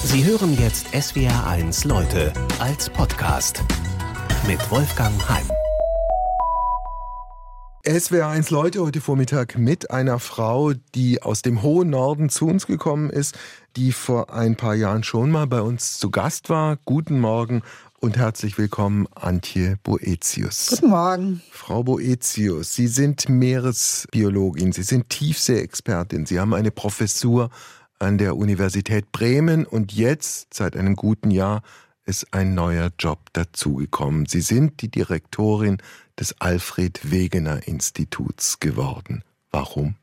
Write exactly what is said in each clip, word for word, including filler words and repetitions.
Sie hören jetzt S W R eins Leute als Podcast mit Wolfgang Heim. S W R eins Leute heute Vormittag mit einer Frau, die aus dem hohen Norden zu uns gekommen ist, die vor ein paar Jahren schon mal bei uns zu Gast war. Guten Morgen und herzlich willkommen, Antje Boetius. Guten Morgen. Frau Boetius, Sie sind Meeresbiologin, Sie sind Tiefseeexpertin, Sie haben eine Professur an der Universität Bremen und jetzt, seit einem guten Jahr, ist ein neuer Job dazugekommen. Sie sind die Direktorin des Alfred-Wegener-Instituts geworden. Warum?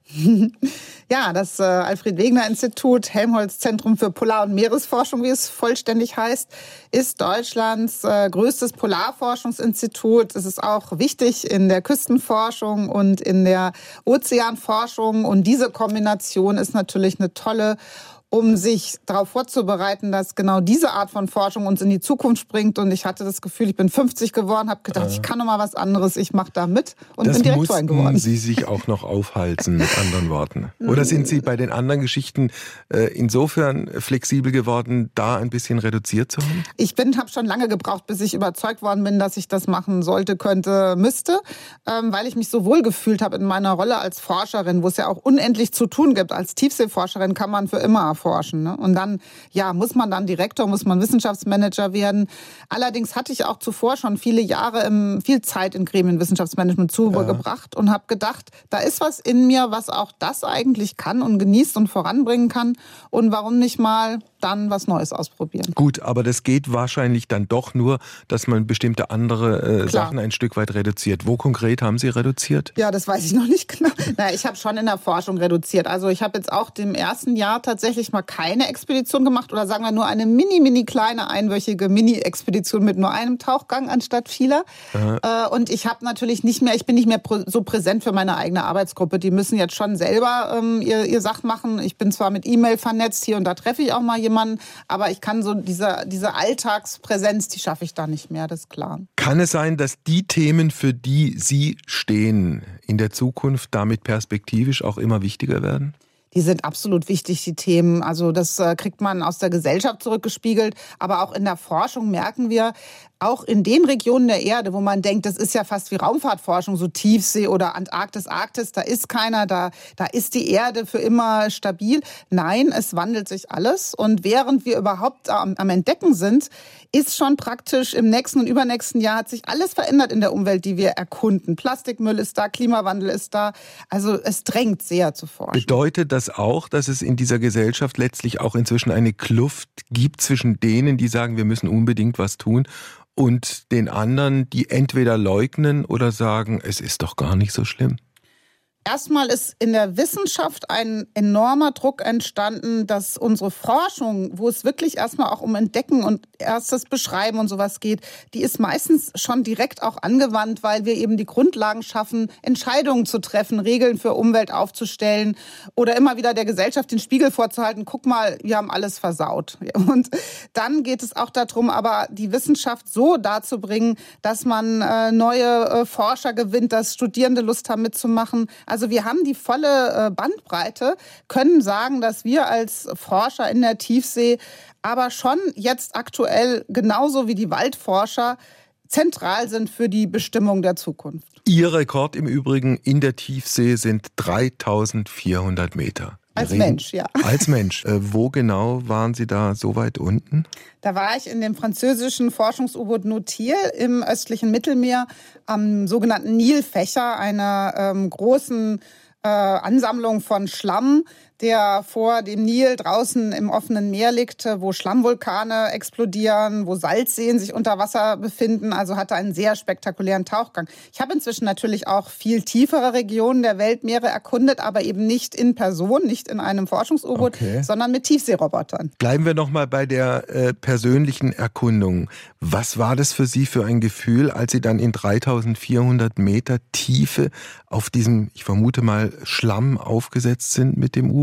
Ja, das äh, Alfred-Wegener-Institut, Helmholtz-Zentrum für Polar- und Meeresforschung, wie es vollständig heißt, ist Deutschlands äh, größtes Polarforschungsinstitut. Es ist auch wichtig in der Küstenforschung und in der Ozeanforschung. Und diese Kombination ist natürlich eine tolle, um sich darauf vorzubereiten, dass genau diese Art von Forschung uns in die Zukunft bringt. Und ich hatte das Gefühl, ich bin fünfzig geworden, habe gedacht, äh, ich kann noch mal was anderes, ich mache da mit und bin Direktorin geworden. Das mussten Sie sich auch noch aufhalten, mit anderen Worten. Oder sind Sie bei den anderen Geschichten äh, insofern flexibel geworden, da ein bisschen reduziert zu haben? Ich bin, habe schon lange gebraucht, bis ich überzeugt worden bin, dass ich das machen sollte, könnte, müsste, ähm, weil ich mich so wohl gefühlt habe in meiner Rolle als Forscherin, wo es ja auch unendlich zu tun gibt. Als Tiefseeforscherin kann man für immer forschen. Ne? Und dann, ja, muss man dann Direktor, muss man Wissenschaftsmanager werden. Allerdings hatte ich auch zuvor schon viele Jahre im, viel Zeit in Gremienwissenschaftsmanagement zugebracht ja. und habe gedacht, da ist was in mir, was auch das eigentlich kann und genießt und voranbringen kann. Und warum nicht mal dann was Neues ausprobieren? Gut, aber das geht wahrscheinlich dann doch nur, dass man bestimmte andere äh, Sachen ein Stück weit reduziert. Wo konkret haben Sie reduziert? Ja, das weiß ich noch nicht genau. Na, ich habe schon in der Forschung reduziert. Also ich habe jetzt auch im ersten Jahr tatsächlich mal keine Expedition gemacht oder sagen wir nur eine mini, mini kleine einwöchige Mini-Expedition mit nur einem Tauchgang anstatt vieler. Aha. Und ich habe natürlich nicht mehr, ich bin nicht mehr so präsent für meine eigene Arbeitsgruppe. Die müssen jetzt schon selber ähm, ihr, ihr Sach machen. Ich bin zwar mit E-Mail vernetzt, hier und da treffe ich auch mal jemanden, aber ich kann so diese, diese Alltagspräsenz, die schaffe ich da nicht mehr, das ist klar. Kann es sein, dass die Themen, für die Sie stehen, in der Zukunft damit perspektivisch auch immer wichtiger werden? Die sind absolut wichtig, die Themen. Also das äh, kriegt man aus der Gesellschaft zurückgespiegelt. Aber auch in der Forschung merken wir, auch in den Regionen der Erde, wo man denkt, das ist ja fast wie Raumfahrtforschung, so Tiefsee oder Antarktis, Arktis, da ist keiner, da, da ist die Erde für immer stabil. Nein, es wandelt sich alles. Und während wir überhaupt am, am Entdecken sind, ist schon praktisch im nächsten und übernächsten Jahr hat sich alles verändert in der Umwelt, die wir erkunden. Plastikmüll ist da, Klimawandel ist da. Also es drängt sehr zu forschen. Bedeutet das auch, dass es in dieser Gesellschaft letztlich auch inzwischen eine Kluft gibt zwischen denen, die sagen, wir müssen unbedingt was tun, und den anderen, die entweder leugnen oder sagen, es ist doch gar nicht so schlimm? Erstmal ist in der Wissenschaft ein enormer Druck entstanden, dass unsere Forschung, wo es wirklich erstmal auch um Entdecken und erstes Beschreiben und sowas geht, die ist meistens schon direkt auch angewandt, weil wir eben die Grundlagen schaffen, Entscheidungen zu treffen, Regeln für Umwelt aufzustellen oder immer wieder der Gesellschaft den Spiegel vorzuhalten, guck mal, wir haben alles versaut. Und dann geht es auch darum, aber die Wissenschaft so darzubringen, dass man äh, neue äh, Forscher gewinnt, dass Studierende Lust haben mitzumachen. Also wir haben die volle Bandbreite, können sagen, dass wir als Forscher in der Tiefsee aber schon jetzt aktuell genauso wie die Waldforscher zentral sind für die Bestimmung der Zukunft. Ihr Rekord im Übrigen in der Tiefsee sind dreitausendvierhundert Meter. Als Mensch, ja. Als Mensch. Äh, wo genau waren Sie da so weit unten? Da war ich in dem französischen Forschungs-U-Boot Nautil im östlichen Mittelmeer am sogenannten Nilfächer, einer ähm, großen äh, Ansammlung von Schlamm, der vor dem Nil draußen im offenen Meer liegt, wo Schlammvulkane explodieren, wo Salzseen sich unter Wasser befinden. Also hatte einen sehr spektakulären Tauchgang. Ich habe inzwischen natürlich auch viel tiefere Regionen der Weltmeere erkundet, aber eben nicht in Person, nicht in einem Forschungs-U-Boot, okay, sondern mit Tiefseerobotern. Bleiben wir noch mal bei der äh, persönlichen Erkundung. Was war das für Sie für ein Gefühl, als Sie dann in dreitausendvierhundert Meter Tiefe auf diesem, ich vermute mal, Schlamm aufgesetzt sind mit dem U-Boot?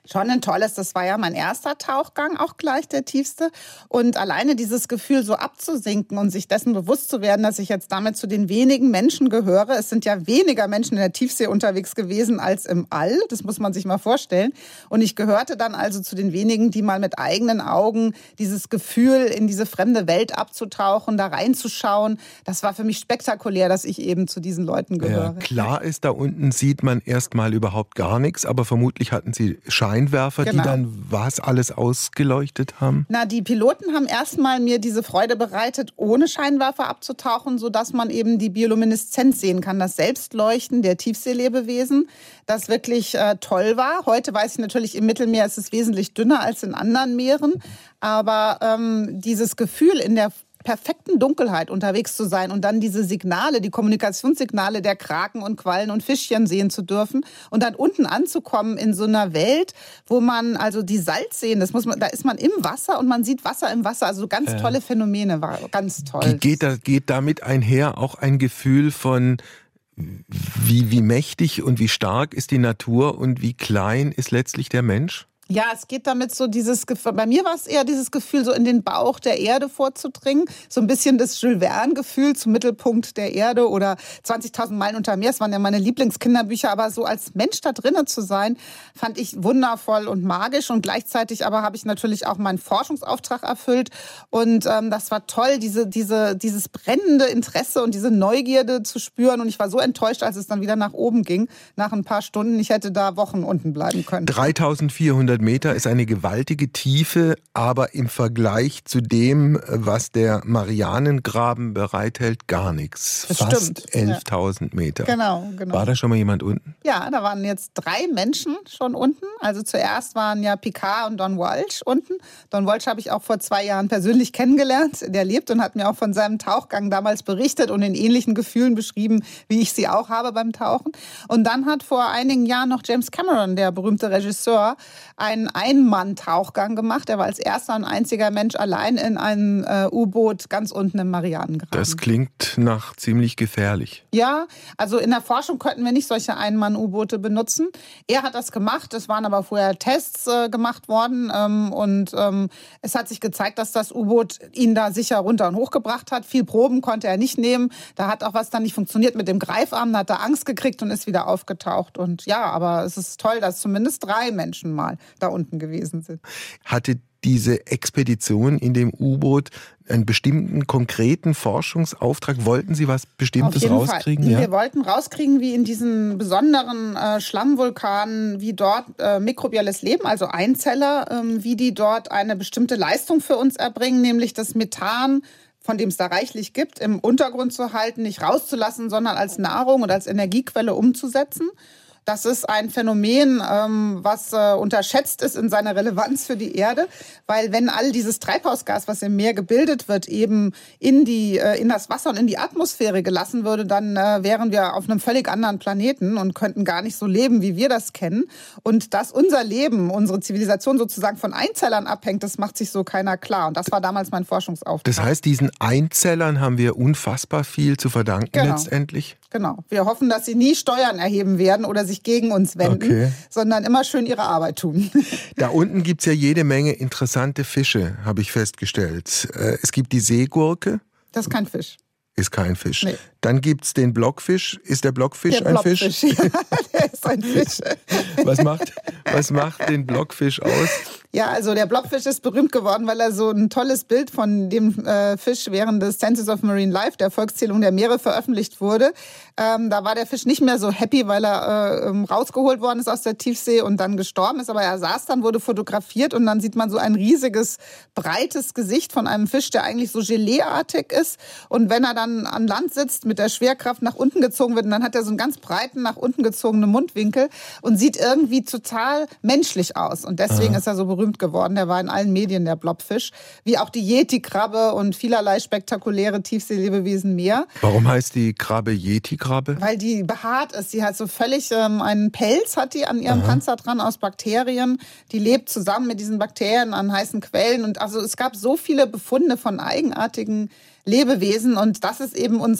Schon ein tolles, das war ja mein erster Tauchgang, auch gleich der tiefste. Und alleine dieses Gefühl, so abzusinken und sich dessen bewusst zu werden, dass ich jetzt damit zu den wenigen Menschen gehöre. Es sind ja weniger Menschen in der Tiefsee unterwegs gewesen als im All, das muss man sich mal vorstellen. Und ich gehörte dann also zu den wenigen, die mal mit eigenen Augen dieses Gefühl, in diese fremde Welt abzutauchen, da reinzuschauen, das war für mich spektakulär, dass ich eben zu diesen Leuten gehöre. Ja, klar ist, da unten sieht man erstmal überhaupt gar nichts, aber vermutlich hatten Sie Schein Scheinwerfer, genau. die dann was alles ausgeleuchtet haben? Na, die Piloten haben erstmal mir diese Freude bereitet, ohne Scheinwerfer abzutauchen, sodass man eben die Biolumineszenz sehen kann, das Selbstleuchten der Tiefseelebewesen, das wirklich äh, toll war. Heute weiß ich natürlich, im Mittelmeer ist es wesentlich dünner als in anderen Meeren, aber ähm, dieses Gefühl in der perfekten Dunkelheit unterwegs zu sein und dann diese Signale, die Kommunikationssignale der Kraken und Quallen und Fischchen sehen zu dürfen und dann unten anzukommen in so einer Welt, wo man also die Salzseen, das muss man, da ist man im Wasser und man sieht Wasser im Wasser, also ganz tolle Phänomene, war ganz toll. Geht, da, geht damit einher auch ein Gefühl von wie, wie mächtig und wie stark ist die Natur und wie klein ist letztlich der Mensch? Ja, es geht damit so dieses Gefühl, bei mir war es eher dieses Gefühl, so in den Bauch der Erde vorzudringen. So ein bisschen das Jules Verne-Gefühl zum Mittelpunkt der Erde oder zwanzigtausend Meilen unter Meer. Das waren ja meine Lieblingskinderbücher. Aber so als Mensch da drinnen zu sein, fand ich wundervoll und magisch. Und gleichzeitig aber habe ich natürlich auch meinen Forschungsauftrag erfüllt. Und ähm, das war toll, diese, diese, dieses brennende Interesse und diese Neugierde zu spüren. Und ich war so enttäuscht, als es dann wieder nach oben ging, nach ein paar Stunden. Ich hätte da Wochen unten bleiben können. dreitausendvierhundert Meter ist eine gewaltige Tiefe, aber im Vergleich zu dem, was der Marianengraben bereithält, gar nichts. Das Fast stimmt. elftausend Meter. Genau, genau. War da schon mal jemand unten? Ja, da waren jetzt drei Menschen schon unten. Also zuerst waren ja Picard und Don Walsh unten. Don Walsh habe ich auch vor zwei Jahren persönlich kennengelernt. Der lebt und hat mir auch von seinem Tauchgang damals berichtet und in ähnlichen Gefühlen beschrieben, wie ich sie auch habe beim Tauchen. Und dann hat vor einigen Jahren noch James Cameron, der berühmte Regisseur, einen Ein-Mann-Tauchgang gemacht. Er war als erster und einziger Mensch allein in einem äh, U-Boot ganz unten im Marianengraben. Das klingt nach ziemlich gefährlich. Ja, also in der Forschung könnten wir nicht solche Ein-Mann-U-Boote benutzen. Er hat das gemacht, es waren aber vorher Tests äh, gemacht worden ähm, und ähm, es hat sich gezeigt, dass das U-Boot ihn da sicher runter und hoch gebracht hat. Viel Proben konnte er nicht nehmen. Da hat auch was dann nicht funktioniert mit dem Greifarm, da hat er Angst gekriegt und ist wieder aufgetaucht. Und ja, aber es ist toll, dass zumindest drei Menschen mal da unten gewesen sind. Hatte diese Expedition in dem U-Boot einen bestimmten, konkreten Forschungsauftrag? Wollten Sie was Bestimmtes rauskriegen? Ja? Wir wollten rauskriegen, wie in diesen besonderen äh, Schlammvulkanen, wie dort äh, mikrobielles Leben, also Einzeller, ähm, wie die dort eine bestimmte Leistung für uns erbringen, nämlich das Methan, von dem es da reichlich gibt, im Untergrund zu halten, nicht rauszulassen, sondern als Nahrung und als Energiequelle umzusetzen. Das ist ein Phänomen, ähm, was äh, unterschätzt ist in seiner Relevanz für die Erde, weil wenn all dieses Treibhausgas, was im Meer gebildet wird, eben in die äh, in das Wasser und in die Atmosphäre gelassen würde, dann äh, wären wir auf einem völlig anderen Planeten und könnten gar nicht so leben, wie wir das kennen. Und dass unser Leben, unsere Zivilisation sozusagen von Einzellern abhängt, das macht sich so keiner klar. Und das war damals mein Forschungsauftrag. Das heißt, diesen Einzellern haben wir unfassbar viel zu verdanken genau. letztendlich? Genau. Wir hoffen, dass sie nie Steuern erheben werden oder sich gegen uns wenden, okay. sondern immer schön ihre Arbeit tun. Da unten gibt es ja jede Menge interessante Fische, habe ich festgestellt. Es gibt die Seegurke. Das ist kein Fisch. Ist kein Fisch. Nee. Dann gibt es den Blockfisch. Ist der Blockfisch der ein Blockfisch, Fisch? Ja, der ist ein Fisch. Was macht, was macht den Blockfisch aus? Ja, also der Blockfisch ist berühmt geworden, weil er so ein tolles Bild von dem äh, Fisch während des Census of Marine Life, der Volkszählung der Meere, veröffentlicht wurde. Ähm, da war der Fisch nicht mehr so happy, weil er äh, rausgeholt worden ist aus der Tiefsee und dann gestorben ist. Aber er saß dann, wurde fotografiert und dann sieht man so ein riesiges, breites Gesicht von einem Fisch, der eigentlich so Geleeartig ist. Und wenn er dann an Land sitzt, mit der Schwerkraft nach unten gezogen wird, und dann hat er so einen ganz breiten, nach unten gezogenen Mundwinkel und sieht irgendwie total menschlich aus. Und deswegen Aha. ist er so berühmt geworden. Der war in allen Medien, der Blobfisch. Wie auch die Yeti-Krabbe und vielerlei spektakuläre Tiefseelebewesen mehr. Warum heißt die Krabbe Yeti-Krabbe? Weil die behaart ist. Sie hat so völlig ähm, einen Pelz hat die an ihrem Aha. Panzer dran aus Bakterien. Die lebt zusammen mit diesen Bakterien an heißen Quellen. Und also es gab so viele Befunde von eigenartigen Lebewesen und das ist eben unsere große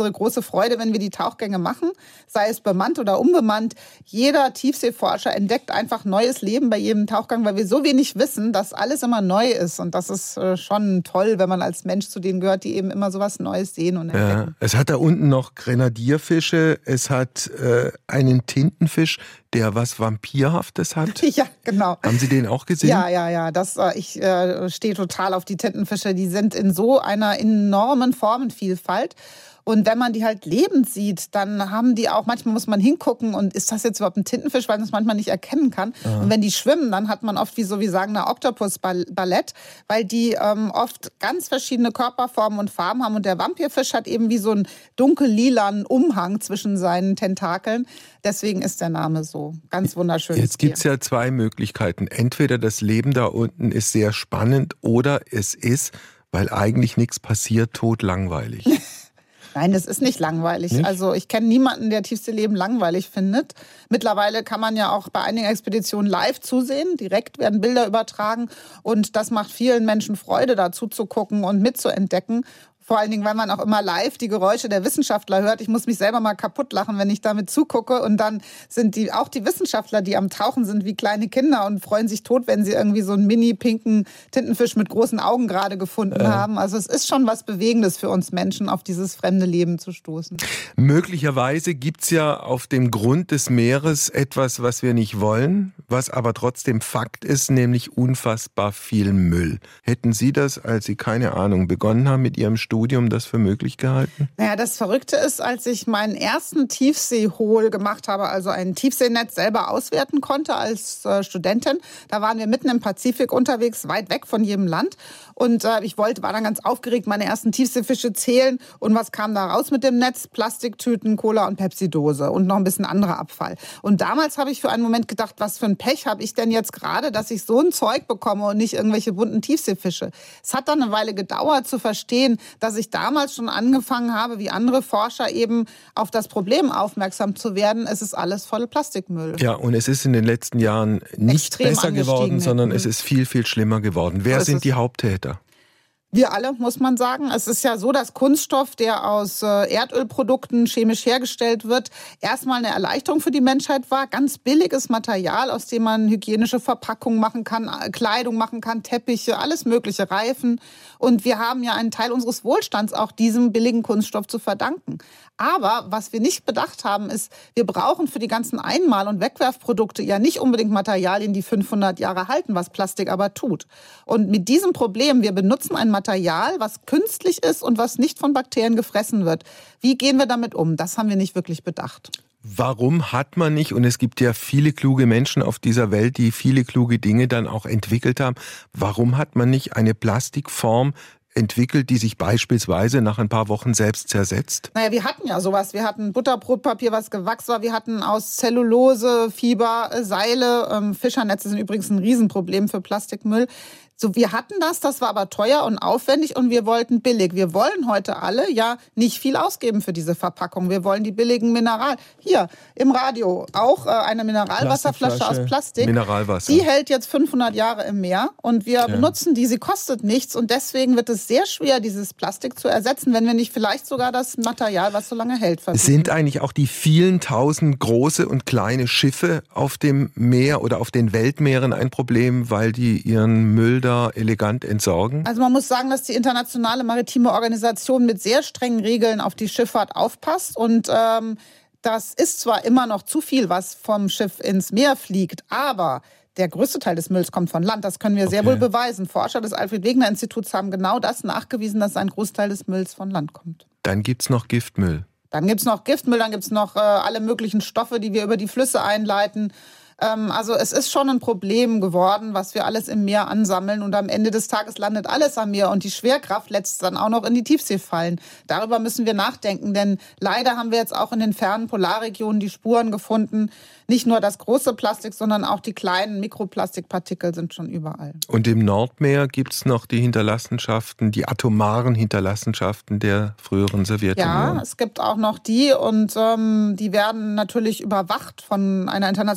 Freude, wenn wir die Tauchgänge machen, sei es bemannt oder unbemannt. Jeder Tiefseeforscher entdeckt einfach neues Leben bei jedem Tauchgang, weil wir so wenig wissen, dass alles immer neu ist. Und das ist schon toll, wenn man als Mensch zu denen gehört, die eben immer so was Neues sehen und entdecken. Ja, es hat da unten noch Grenadierfische, es hat äh, einen Tintenfisch, der was Vampirhaftes hat. Ja, genau. Haben Sie den auch gesehen? Ja, ja, ja. Das, äh, ich äh, stehe total auf die Tintenfische. Die sind in so einer enormen Formenvielfalt. Und wenn man die halt lebend sieht, dann haben die auch, manchmal muss man hingucken und ist das jetzt überhaupt ein Tintenfisch, weil man es manchmal nicht erkennen kann. Aha. Und wenn die schwimmen, dann hat man oft wie so, wie sagen, eine Oktopus-Ballett, weil die ähm, oft ganz verschiedene Körperformen und Farben haben. Und der Vampirfisch hat eben wie so einen dunkel-lilanen Umhang zwischen seinen Tentakeln. Deswegen ist der Name so. Ganz wunderschön. Jetzt gibt es ja zwei Möglichkeiten. Entweder das Leben da unten ist sehr spannend oder es ist, weil eigentlich nichts passiert, totlangweilig. Nein, das ist nicht langweilig. Nicht? Also ich kenne niemanden, der Tiefseeleben langweilig findet. Mittlerweile kann man ja auch bei einigen Expeditionen live zusehen. Direkt werden Bilder übertragen. Und das macht vielen Menschen Freude, dazu zu gucken und mitzuentdecken. Vor allen Dingen, weil man auch immer live die Geräusche der Wissenschaftler hört. Ich muss mich selber mal kaputt lachen, wenn ich damit zugucke. Und dann sind die auch die Wissenschaftler, die am Tauchen sind, wie kleine Kinder und freuen sich tot, wenn sie irgendwie so einen mini-pinken Tintenfisch mit großen Augen gerade gefunden äh. haben. Also es ist schon was Bewegendes für uns Menschen, auf dieses fremde Leben zu stoßen. Möglicherweise gibt's ja auf dem Grund des Meeres etwas, was wir nicht wollen, was aber trotzdem Fakt ist, nämlich unfassbar viel Müll. Hätten Sie das, als Sie, keine Ahnung, begonnen haben mit Ihrem Studium, Studium das für möglich gehalten? Naja, das Verrückte ist, als ich meinen ersten Tiefseehol gemacht habe, also ein Tiefseenetz selber auswerten konnte als äh, Studentin, da waren wir mitten im Pazifik unterwegs, weit weg von jedem Land. Und äh, ich wollte, war dann ganz aufgeregt, meine ersten Tiefseefische zählen. Und was kam da raus mit dem Netz? Plastiktüten, Cola und Pepsi-Dose und noch ein bisschen anderer Abfall. Und damals habe ich für einen Moment gedacht, was für ein Pech habe ich denn jetzt gerade, dass ich so ein Zeug bekomme und nicht irgendwelche bunten Tiefseefische. Es hat dann eine Weile gedauert zu verstehen, dass ich damals schon angefangen habe, wie andere Forscher eben auf das Problem aufmerksam zu werden. Es ist alles voll Plastikmüll. Ja, und es ist in den letzten Jahren nicht Extrem besser geworden, sondern es ist viel, viel schlimmer geworden. Wer so sind die Haupttäter? Wir alle, muss man sagen. Es ist ja so, dass Kunststoff, der aus Erdölprodukten chemisch hergestellt wird, erstmal eine Erleichterung für die Menschheit war. Ganz billiges Material, aus dem man hygienische Verpackungen machen kann, Kleidung machen kann, Teppiche, alles mögliche, Reifen. Und wir haben ja einen Teil unseres Wohlstands auch diesem billigen Kunststoff zu verdanken. Aber was wir nicht bedacht haben, ist, wir brauchen für die ganzen Einmal- und Wegwerfprodukte ja nicht unbedingt Materialien, die fünfhundert Jahre halten, was Plastik aber tut. Und mit diesem Problem, wir benutzen ein Material, was künstlich ist und was nicht von Bakterien gefressen wird. Wie gehen wir damit um? Das haben wir nicht wirklich bedacht. Warum hat man nicht, und es gibt ja viele kluge Menschen auf dieser Welt, die viele kluge Dinge dann auch entwickelt haben, warum hat man nicht eine Plastikform entwickelt, die sich beispielsweise nach ein paar Wochen selbst zersetzt? Naja, wir hatten ja sowas. Wir hatten Butterbrotpapier, was gewachsen war. Wir hatten aus Zellulose, Fiber, Seile. Ähm, Fischernetze sind übrigens ein Riesenproblem für Plastikmüll. So, wir hatten das, das war aber teuer und aufwendig und wir wollten billig. Wir wollen heute alle ja nicht viel ausgeben für diese Verpackung. Wir wollen die billigen Mineral. Hier im Radio auch äh, eine Mineralwasserflasche aus Plastik. Mineralwasser. Die hält jetzt fünfhundert Jahre im Meer und wir ja. benutzen die. Sie kostet nichts und deswegen wird es sehr schwer, dieses Plastik zu ersetzen, wenn wir nicht vielleicht sogar das Material, was so lange hält, verwenden. Sind eigentlich auch die vielen tausend große und kleine Schiffe auf dem Meer oder auf den Weltmeeren ein Problem, weil die ihren Müll da elegant entsorgen? Also man muss sagen, dass die Internationale Maritime Organisation mit sehr strengen Regeln auf die Schifffahrt aufpasst und ähm, das ist zwar immer noch zu viel, was vom Schiff ins Meer fliegt, aber der größte Teil des Mülls kommt von Land. Das können wir okay. sehr wohl beweisen. Forscher des Alfred-Wegener-Instituts haben genau das nachgewiesen, dass ein Großteil des Mülls von Land kommt. Dann gibt's noch Giftmüll. Dann gibt's noch Giftmüll, dann gibt's noch äh, alle möglichen Stoffe, die wir über die Flüsse einleiten. Also es ist schon ein Problem geworden, was wir alles im Meer ansammeln und am Ende des Tages landet alles am Meer und die Schwerkraft lässt dann auch noch in die Tiefsee fallen. Darüber müssen wir nachdenken, denn leider haben wir jetzt auch in den fernen Polarregionen die Spuren gefunden. Nicht nur das große Plastik, sondern auch die kleinen Mikroplastikpartikel sind schon überall. Und im Nordmeer gibt es noch die Hinterlassenschaften, die atomaren Hinterlassenschaften der früheren Sowjetunion. Ja, es gibt auch noch die und ähm, die werden natürlich überwacht von einer internationalen Organisation.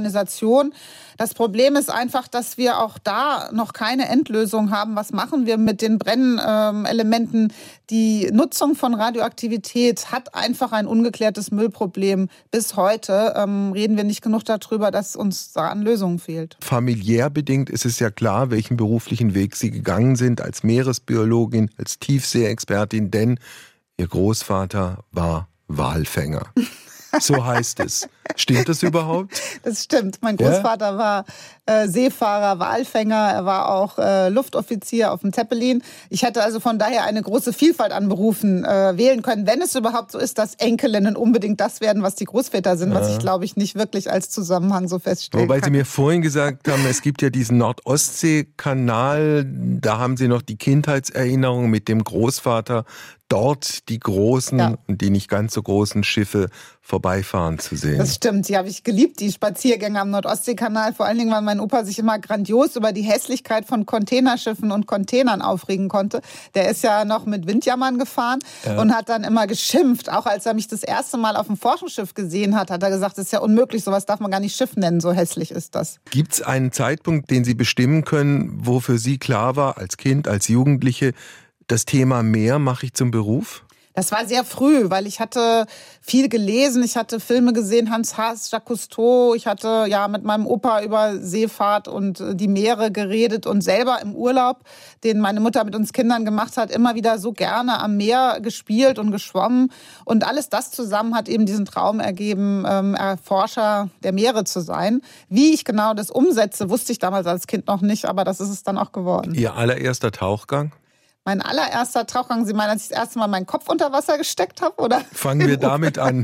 Organisation. Das Problem ist einfach, dass wir auch da noch keine Endlösung haben. Was machen wir mit den Brennelementen? Die Nutzung von Radioaktivität hat einfach ein ungeklärtes Müllproblem. Bis heute ähm, reden wir nicht genug darüber, dass uns da an Lösungen fehlt. Familiär bedingt ist es ja klar, welchen beruflichen Weg Sie gegangen sind als Meeresbiologin, als Tiefseeexpertin, denn Ihr Großvater war Walfänger. So heißt es. Stimmt das überhaupt? Das stimmt. Mein Großvater ja? war äh, Seefahrer, Walfänger. Er war auch äh, Luftoffizier auf dem Zeppelin. Ich hätte also von daher eine große Vielfalt an Berufen äh, wählen können, wenn es überhaupt so ist, dass Enkelinnen unbedingt das werden, was die Großväter sind, ja. was ich, glaube ich, nicht wirklich als Zusammenhang so feststellen Wobei kann. Sie mir vorhin gesagt haben, es gibt ja diesen Nord-Ostsee-Kanal. Da haben Sie noch die Kindheitserinnerung mit dem Großvater, dort die großen ja. und die nicht ganz so großen Schiffe vorbeifahren zu sehen. Das stimmt, die habe ich geliebt, die Spaziergänge am Nord-Ostsee-Kanal. Vor allen Dingen, weil mein Opa sich immer grandios über die Hässlichkeit von Containerschiffen und Containern aufregen konnte. Der ist ja noch mit Windjammern gefahren ja. und hat dann immer geschimpft. Auch als er mich das erste Mal auf dem Forschungsschiff gesehen hat, hat er gesagt, das ist ja unmöglich, sowas darf man gar nicht Schiff nennen, so hässlich ist das. Gibt es einen Zeitpunkt, den Sie bestimmen können, wo für Sie klar war, als Kind, als Jugendliche, das Thema Meer mache ich zum Beruf? Das war sehr früh, weil ich hatte viel gelesen, ich hatte Filme gesehen, Hans Haas, Jacques Cousteau, ich hatte ja mit meinem Opa über Seefahrt und die Meere geredet und selber im Urlaub, den meine Mutter mit uns Kindern gemacht hat, immer wieder so gerne am Meer gespielt und geschwommen. Und alles das zusammen hat eben diesen Traum ergeben, ähm, Erforscher der Meere zu sein. Wie ich genau das umsetze, wusste ich damals als Kind noch nicht, aber das ist es dann auch geworden. Ihr allererster Tauchgang? Mein allererster Tauchgang, Sie meinen, als ich das erste Mal meinen Kopf unter Wasser gesteckt habe, oder? Fangen wir damit an.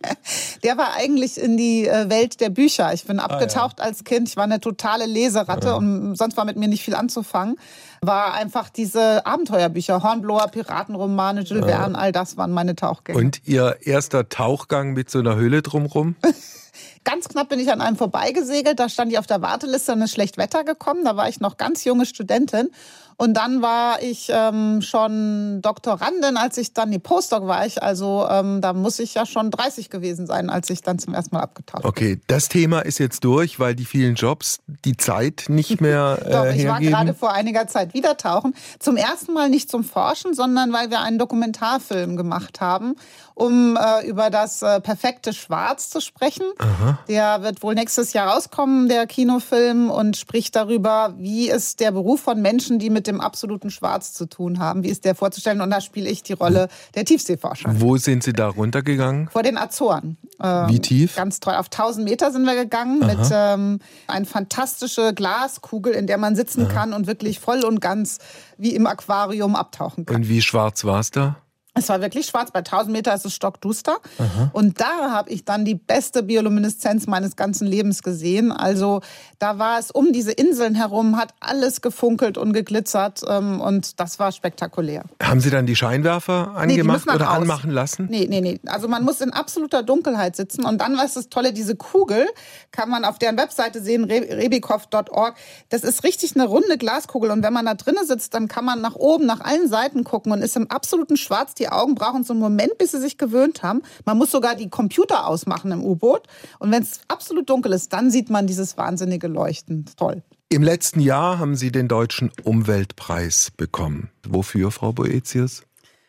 Der war eigentlich in die Welt der Bücher. Ich bin abgetaucht ah, ja. als Kind. Ich war eine totale Leseratte ja. und sonst war mit mir nicht viel anzufangen. War einfach diese Abenteuerbücher, Hornblower, Piratenromane, Jules ja. Verne, all das waren meine Tauchgänge. Und Ihr erster Tauchgang mit so einer Hülle drumrum? Ganz knapp bin ich an einem vorbeigesegelt, da stand ich auf der Warteliste und ist schlecht Wetter gekommen. Da war ich noch ganz junge Studentin. Und dann war ich ähm, schon Doktorandin, als ich dann, die Postdoc war ich, also ähm, da muss ich ja schon dreißig gewesen sein, als ich dann zum ersten Mal abgetaucht bin. Okay, das Thema ist jetzt durch, weil die vielen Jobs die Zeit nicht mehr äh, Doch, ich hergeben. war gerade vor einiger Zeit wieder tauchen. Zum ersten Mal nicht zum Forschen, sondern weil wir einen Dokumentarfilm gemacht haben, um äh, über das äh, perfekte Schwarz zu sprechen. Aha. Der wird wohl nächstes Jahr rauskommen, der Kinofilm, und spricht darüber, wie ist der Beruf von Menschen, die mit dem absoluten Schwarz zu tun haben, wie ist der vorzustellen. Und da spiele ich die Rolle der Tiefseeforscher. Wo sind Sie da runtergegangen? Vor den Azoren. Ähm, wie tief? Ganz toll. Auf tausend Meter sind wir gegangen. Aha. Mit ähm, einer fantastischen Glaskugel, in der man sitzen Aha. kann und wirklich voll und ganz wie im Aquarium abtauchen kann. Und wie schwarz war es da? Es war wirklich schwarz. Bei tausend Meter ist es stockduster. Aha. Und da habe ich dann die beste Biolumineszenz meines ganzen Lebens gesehen. Also da war es um diese Inseln herum, hat alles gefunkelt und geglitzert. Und das war spektakulär. Haben Sie dann die Scheinwerfer angemacht nee, oder aus. anmachen lassen? Nee, nee, nee. Also man muss in absoluter Dunkelheit sitzen. Und dann war es das Tolle, diese Kugel kann man auf deren Webseite sehen, rebikow punkt org. Das ist richtig eine runde Glaskugel. Und wenn man da drinnen sitzt, dann kann man nach oben, nach allen Seiten gucken und ist im absoluten Schwarz. Die Augen brauchen so einen Moment, bis sie sich gewöhnt haben. Man muss sogar die Computer ausmachen im U-Boot. Und wenn es absolut dunkel ist, dann sieht man dieses wahnsinnige Leuchten. Toll. Im letzten Jahr haben Sie den Deutschen Umweltpreis bekommen. Wofür, Frau Boetius?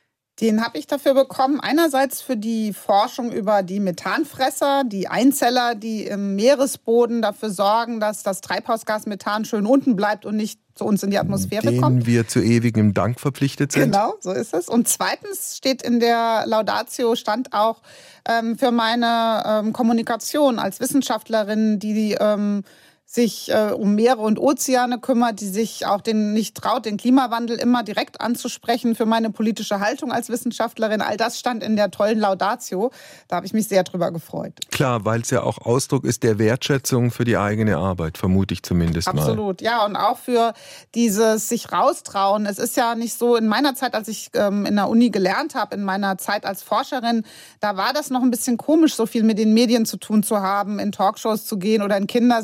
Den habe ich dafür bekommen, einerseits für die Forschung über die Methanfresser, die Einzeller, die im Meeresboden dafür sorgen, dass das Treibhausgas Methan schön unten bleibt und nicht zu uns in die Atmosphäre denen kommt. Denen wir zu ewigem Dank verpflichtet sind. Genau, so ist es. Und zweitens steht in der Laudatio, stand auch ähm, für meine ähm, Kommunikation als Wissenschaftlerin, die ähm, sich äh, um Meere und Ozeane kümmert, die sich auch den, nicht traut, den Klimawandel immer direkt anzusprechen, für meine politische Haltung als Wissenschaftlerin. All das stand in der tollen Laudatio. Da habe ich mich sehr drüber gefreut. Klar, weil es ja auch Ausdruck ist der Wertschätzung für die eigene Arbeit, vermute ich zumindest Absolut, mal. Absolut, ja. Und auch für dieses sich raustrauen. Es ist ja nicht so, in meiner Zeit, als ich ähm, in der Uni gelernt habe, in meiner Zeit als Forscherin, da war das noch ein bisschen komisch, so viel mit den Medien zu tun zu haben, in Talkshows zu gehen oder in Kindersendungen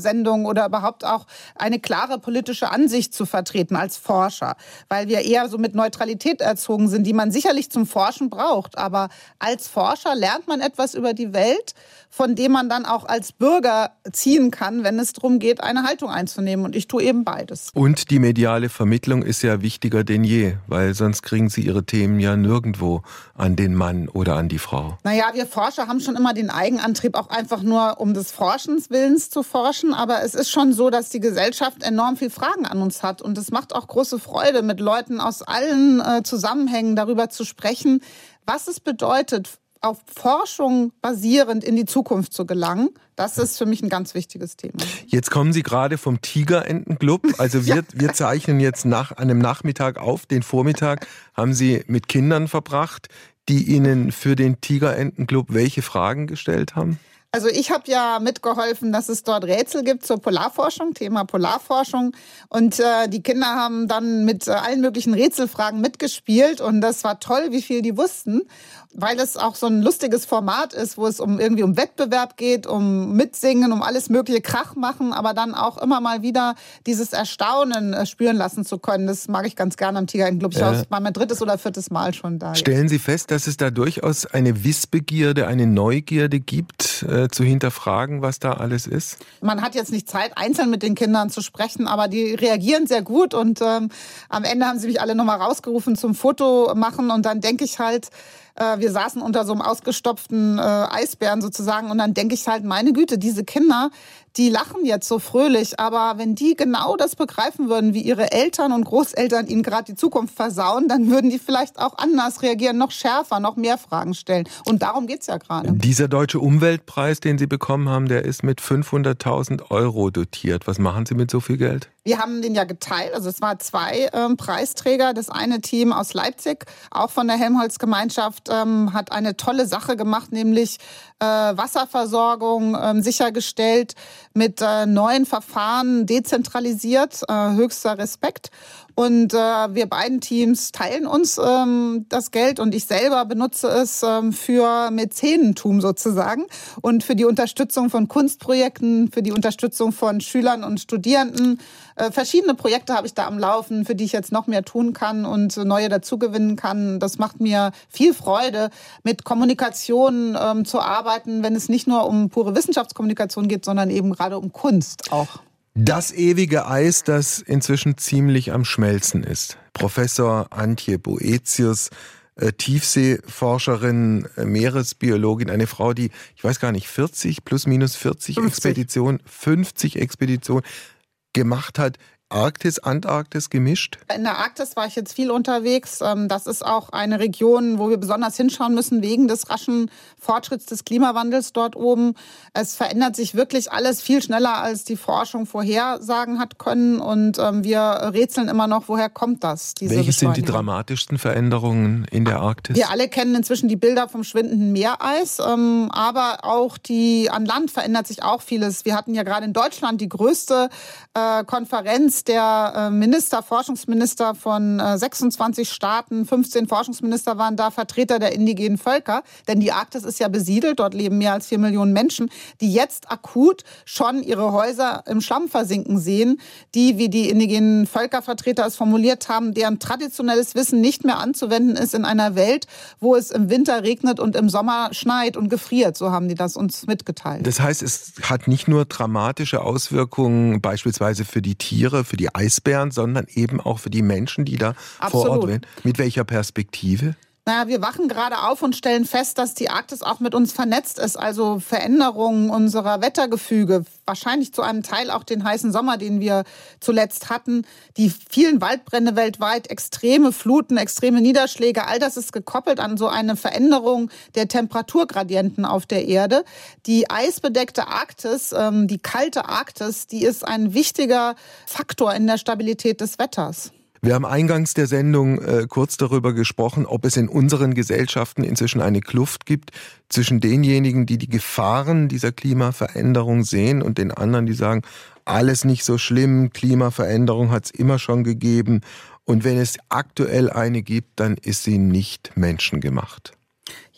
oder überhaupt auch eine klare politische Ansicht zu vertreten als Forscher, weil wir eher so mit Neutralität erzogen sind, die man sicherlich zum Forschen braucht. Aber als Forscher lernt man etwas über die Welt, von dem man dann auch als Bürger ziehen kann, wenn es darum geht, eine Haltung einzunehmen. Und ich tue eben beides. Und die mediale Vermittlung ist ja wichtiger denn je, weil sonst kriegen Sie Ihre Themen ja nirgendwo an den Mann oder an die Frau. Naja, wir Forscher haben schon immer den Eigenantrieb, auch einfach nur um des Forschens Willens zu forschen. Aber es ist schon so, dass die Gesellschaft enorm viel Fragen an uns hat. Und es macht auch große Freude, mit Leuten aus allen äh, Zusammenhängen darüber zu sprechen, was es bedeutet, auf Forschung basierend in die Zukunft zu gelangen. Das ist für mich ein ganz wichtiges Thema. Jetzt kommen Sie gerade vom Tigerentenclub. Also wir, ja. wir zeichnen jetzt nach einem Nachmittag auf. Den Vormittag haben Sie mit Kindern verbracht, die Ihnen für den Tigerentenclub welche Fragen gestellt haben? Also ich habe ja mitgeholfen, dass es dort Rätsel gibt zur Polarforschung, Thema Polarforschung. Und äh, die Kinder haben dann mit äh, allen möglichen Rätselfragen mitgespielt. Und das war toll, wie viel die wussten, weil es auch so ein lustiges Format ist, wo es um irgendwie um Wettbewerb geht, um Mitsingen, um alles mögliche Krach machen, aber dann auch immer mal wieder dieses Erstaunen äh, spüren lassen zu können. Das mag ich ganz gerne am Tigerentenclub. Ich äh, war mein drittes oder viertes Mal schon da. Stellen jetzt. Sie fest, dass es da durchaus eine Wissbegierde, eine Neugierde gibt, äh, zu hinterfragen, was da alles ist? Man hat jetzt nicht Zeit, einzeln mit den Kindern zu sprechen, aber die reagieren sehr gut und ähm, am Ende haben sie mich alle nochmal rausgerufen zum Foto machen und dann denke ich halt, äh, wir saßen unter so einem ausgestopften äh, Eisbären sozusagen und dann denke ich halt, meine Güte, diese Kinder, die lachen jetzt so fröhlich, aber wenn die genau das begreifen würden, wie ihre Eltern und Großeltern ihnen gerade die Zukunft versauen, dann würden die vielleicht auch anders reagieren, noch schärfer, noch mehr Fragen stellen. Und darum geht's ja gerade. Dieser Deutsche Umweltpreis, den Sie bekommen haben, der ist mit fünfhunderttausend Euro dotiert. Was machen Sie mit so viel Geld? Wir haben den ja geteilt, also es waren zwei ähm, Preisträger. Das eine Team aus Leipzig, auch von der Helmholtz-Gemeinschaft, ähm, hat eine tolle Sache gemacht, nämlich äh, Wasserversorgung ähm, sichergestellt, mit äh, neuen Verfahren dezentralisiert, äh, höchster Respekt. Und äh, wir beiden Teams teilen uns ähm, das Geld und ich selber benutze es ähm, für Mäzenentum sozusagen und für die Unterstützung von Kunstprojekten, für die Unterstützung von Schülern und Studierenden. Äh, verschiedene Projekte habe ich da am Laufen, für die ich jetzt noch mehr tun kann und neue dazugewinnen kann. Das macht mir viel Freude, mit Kommunikation ähm, zu arbeiten, wenn es nicht nur um pure Wissenschaftskommunikation geht, sondern eben gerade um Kunst auch. Das ewige Eis, das inzwischen ziemlich am Schmelzen ist. Professor Antje Boetius, äh, Tiefseeforscherin, äh, Meeresbiologin, eine Frau, die, ich weiß gar nicht, vierzig, plus minus vierzig fünfzig Expeditionen, fünfzig Expeditionen gemacht hat. Arktis, Antarktis gemischt? In der Arktis war ich jetzt viel unterwegs. Das ist auch eine Region, wo wir besonders hinschauen müssen wegen des raschen Fortschritts des Klimawandels dort oben. Es verändert sich wirklich alles viel schneller, als die Forschung vorhersagen hat können. Und wir rätseln immer noch, woher kommt das? Diese Welche sind die dramatischsten Veränderungen in der Arktis? Wir alle kennen inzwischen die Bilder vom schwindenden Meereis. Aber auch die, an Land verändert sich auch vieles. Wir hatten ja gerade in Deutschland die größte Konferenz der Minister, Forschungsminister von sechsundzwanzig Staaten, fünfzehn Forschungsminister waren da, Vertreter der indigenen Völker. Denn die Arktis ist ja besiedelt, dort leben mehr als vier Millionen Menschen, die jetzt akut schon ihre Häuser im Schlamm versinken sehen, die, wie die indigenen Völkervertreter es formuliert haben, deren traditionelles Wissen nicht mehr anzuwenden ist in einer Welt, wo es im Winter regnet und im Sommer schneit und gefriert. So haben die das uns mitgeteilt. Das heißt, es hat nicht nur dramatische Auswirkungen beispielsweise für die Tiere, für die Eisbären, sondern eben auch für die Menschen, die da Absolut. vor Ort sind. Mit welcher Perspektive? Naja, wir wachen gerade auf und stellen fest, dass die Arktis auch mit uns vernetzt ist. Also Veränderungen unserer Wettergefüge, wahrscheinlich zu einem Teil auch den heißen Sommer, den wir zuletzt hatten. Die vielen Waldbrände weltweit, extreme Fluten, extreme Niederschläge, all das ist gekoppelt an so eine Veränderung der Temperaturgradienten auf der Erde. Die eisbedeckte Arktis, die kalte Arktis, die ist ein wichtiger Faktor in der Stabilität des Wetters. Wir haben eingangs der Sendung äh, kurz darüber gesprochen, ob es in unseren Gesellschaften inzwischen eine Kluft gibt zwischen denjenigen, die die Gefahren dieser Klimaveränderung sehen und den anderen, die sagen, alles nicht so schlimm, Klimaveränderung hat es immer schon gegeben und wenn es aktuell eine gibt, dann ist sie nicht menschengemacht.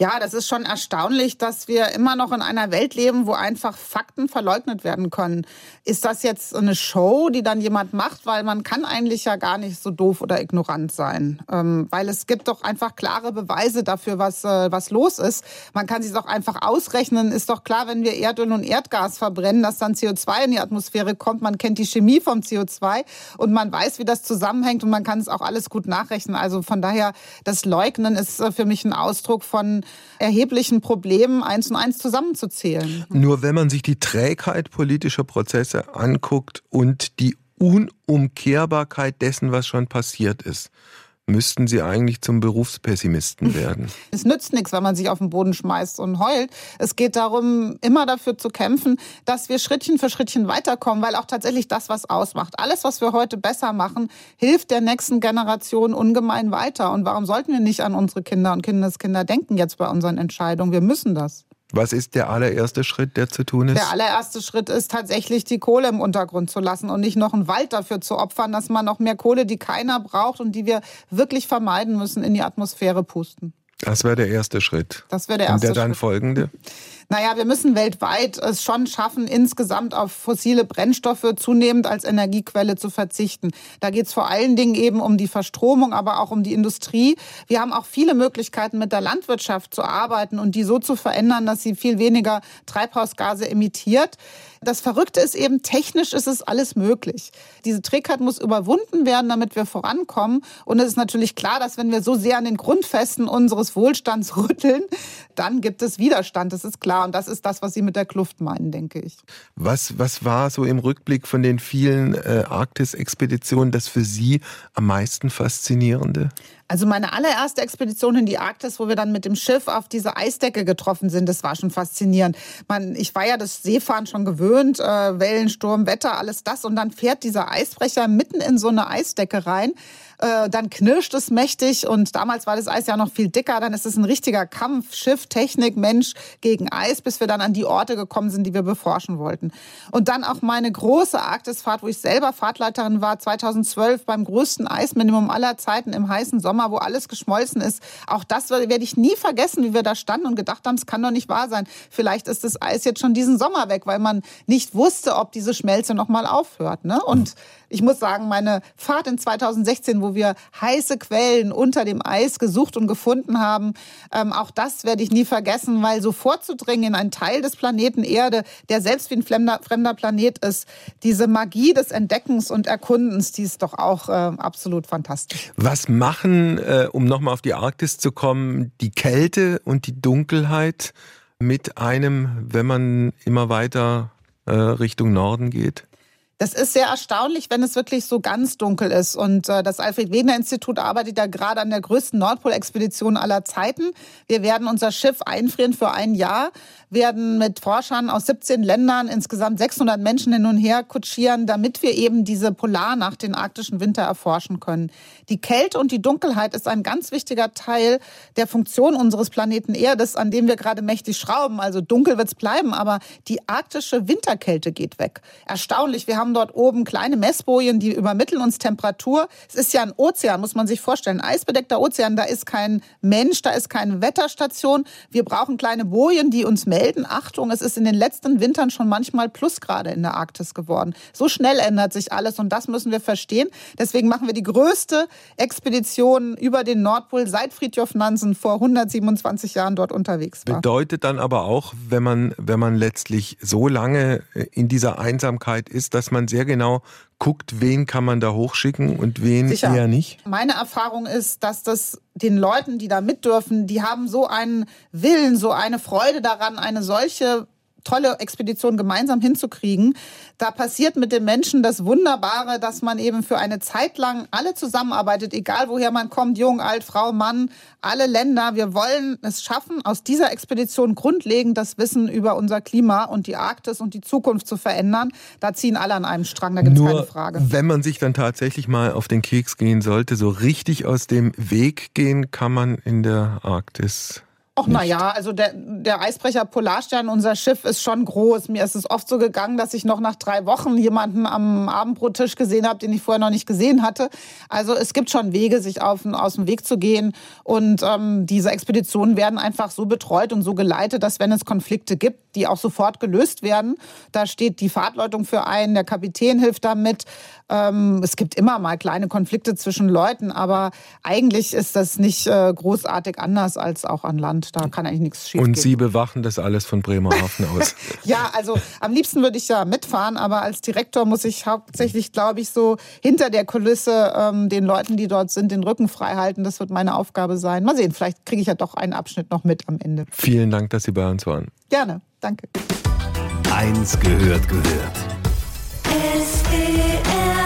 Ja, das ist schon erstaunlich, dass wir immer noch in einer Welt leben, wo einfach Fakten verleugnet werden können. Ist das jetzt eine Show, die dann jemand macht? Weil man kann eigentlich ja gar nicht so doof oder ignorant sein. Ähm, weil es gibt doch einfach klare Beweise dafür, was, äh, was los ist. Man kann sich doch einfach ausrechnen. Ist doch klar, wenn wir Erdöl und Erdgas verbrennen, dass dann C O zwei in die Atmosphäre kommt. Man kennt die Chemie vom C O zwei und man weiß, wie das zusammenhängt und man kann es auch alles gut nachrechnen. Also von daher, das Leugnen ist äh, für mich ein Ausdruck von erheblichen Problemen eins und eins zusammenzuzählen. Nur wenn man sich die Trägheit politischer Prozesse anguckt und die Unumkehrbarkeit dessen, was schon passiert ist, müssten Sie eigentlich zum Berufspessimisten werden. Es nützt nichts, wenn man sich auf den Boden schmeißt und heult. Es geht darum, immer dafür zu kämpfen, dass wir Schrittchen für Schrittchen weiterkommen, weil auch tatsächlich das, was ausmacht. Alles, was wir heute besser machen, hilft der nächsten Generation ungemein weiter. Und warum sollten wir nicht an unsere Kinder und Kindeskinder denken jetzt bei unseren Entscheidungen? Wir müssen das. Was ist der allererste Schritt, der zu tun ist? Der allererste Schritt ist tatsächlich, die Kohle im Untergrund zu lassen und nicht noch einen Wald dafür zu opfern, dass man noch mehr Kohle, die keiner braucht und die wir wirklich vermeiden müssen, in die Atmosphäre pusten. Das wäre der erste Schritt. Das wäre der erste Und der dann Schritt. folgende? Naja, wir müssen weltweit es schon schaffen, insgesamt auf fossile Brennstoffe zunehmend als Energiequelle zu verzichten. Da geht es vor allen Dingen eben um die Verstromung, aber auch um die Industrie. Wir haben auch viele Möglichkeiten, mit der Landwirtschaft zu arbeiten und die so zu verändern, dass sie viel weniger Treibhausgase emittiert. Das Verrückte ist eben, technisch ist es alles möglich. Diese Trägheit muss überwunden werden, damit wir vorankommen. Und es ist natürlich klar, dass wenn wir so sehr an den Grundfesten unseres Wohlstands rütteln, dann gibt es Widerstand, das ist klar. Und das ist das, was Sie mit der Kluft meinen, denke ich. Was, was war so im Rückblick von den vielen äh, Arktis-Expeditionen das für Sie am meisten Faszinierende? Also meine allererste Expedition in die Arktis, wo wir dann mit dem Schiff auf diese Eisdecke getroffen sind, das war schon faszinierend. Man, ich war ja das Seefahren schon gewöhnt, äh, Wellen, Sturm, Wetter, alles das. Und dann fährt dieser Eisbrecher mitten in so eine Eisdecke rein. Äh, dann knirscht es mächtig und damals war das Eis ja noch viel dicker. Dann ist es ein richtiger Kampf, Schiff, Technik, Mensch gegen Eis, bis wir dann an die Orte gekommen sind, die wir beforschen wollten. Und dann auch meine große Arktisfahrt, wo ich selber Fahrtleiterin war, zweitausendzwölf beim größten Eisminimum aller Zeiten im heißen Sommer, wo alles geschmolzen ist. Auch das werde ich nie vergessen, wie wir da standen und gedacht haben, es kann doch nicht wahr sein. Vielleicht ist das Eis jetzt schon diesen Sommer weg, weil man nicht wusste, ob diese Schmelze noch mal aufhört. Ne? Und ich muss sagen, meine Fahrt in zweitausendsechzehn, wo wir heiße Quellen unter dem Eis gesucht und gefunden haben, ähm, auch das werde ich nie vergessen, weil so vorzudringen in einen Teil des Planeten Erde, der selbst wie ein fremder, fremder Planet ist, diese Magie des Entdeckens und Erkundens, die ist doch auch äh, absolut fantastisch. Was machen, äh, um nochmal auf die Arktis zu kommen, die Kälte und die Dunkelheit mit einem, wenn man immer weiter äh, Richtung Norden geht? Das ist sehr erstaunlich, wenn es wirklich so ganz dunkel ist. Und äh, das Alfred-Wegener-Institut arbeitet ja gerade an der größten Nordpolexpedition aller Zeiten. Wir werden unser Schiff einfrieren für ein Jahr, werden mit Forschern aus siebzehn Ländern insgesamt sechshundert Menschen hin und her kutschieren, damit wir eben diese Polarnacht, den arktischen Winter, erforschen können. Die Kälte und die Dunkelheit ist ein ganz wichtiger Teil der Funktion unseres Planeten Erdes, an dem wir gerade mächtig schrauben. Also dunkel wird es bleiben, aber die arktische Winterkälte geht weg. Erstaunlich, wir haben dort oben kleine Messbojen, die übermitteln uns Temperatur. Es ist ja ein Ozean, muss man sich vorstellen. Ein eisbedeckter Ozean, da ist kein Mensch, da ist keine Wetterstation. Wir brauchen kleine Bojen, die uns melden. Achtung, es ist in den letzten Wintern schon manchmal Plusgrade in der Arktis geworden. So schnell ändert sich alles und das müssen wir verstehen. Deswegen machen wir die größte Expedition über den Nordpol, seit Fridtjof Nansen vor hundertsiebenundzwanzig Jahren dort unterwegs war. Bedeutet dann aber auch, wenn man, wenn man letztlich so lange in dieser Einsamkeit ist, dass man sehr genau guckt, wen kann man da hochschicken und wen Sicher. eher nicht? Meine Erfahrung ist, dass das den Leuten, die da mit dürfen, die haben so einen Willen, so eine Freude daran, eine solche tolle Expedition gemeinsam hinzukriegen. Da passiert mit den Menschen das Wunderbare, dass man eben für eine Zeit lang alle zusammenarbeitet, egal woher man kommt, jung, alt, Frau, Mann, alle Länder. Wir wollen es schaffen, aus dieser Expedition grundlegend das Wissen über unser Klima und die Arktis und die Zukunft zu verändern. Da ziehen alle an einem Strang, da gibt es keine Frage. Wenn man sich dann tatsächlich mal auf den Keks gehen sollte, so richtig aus dem Weg gehen kann man in der Arktis Ach na ja, also der, der Eisbrecher Polarstern, unser Schiff, ist schon groß. Mir ist es oft so gegangen, dass ich noch nach drei Wochen jemanden am Abendbrottisch gesehen habe, den ich vorher noch nicht gesehen hatte. Also es gibt schon Wege, sich auf, aus dem Weg zu gehen. Und ähm, diese Expeditionen werden einfach so betreut und so geleitet, dass wenn es Konflikte gibt, die auch sofort gelöst werden. Da steht die Fahrtleitung für ein, der Kapitän hilft damit. Ähm, es gibt immer mal kleine Konflikte zwischen Leuten, aber eigentlich ist das nicht äh, großartig anders als auch an Land. Da kann eigentlich nichts schief gehen. Und Sie bewachen das alles von Bremerhaven aus? Ja, also am liebsten würde ich ja mitfahren, aber als Direktor muss ich hauptsächlich, glaube ich, so hinter der Kulisse ähm, den Leuten, die dort sind, den Rücken frei halten. Das wird meine Aufgabe sein. Mal sehen, vielleicht kriege ich ja doch einen Abschnitt noch mit am Ende. Vielen Dank, dass Sie bei uns waren. Gerne, danke. Eins gehört gehört. S W R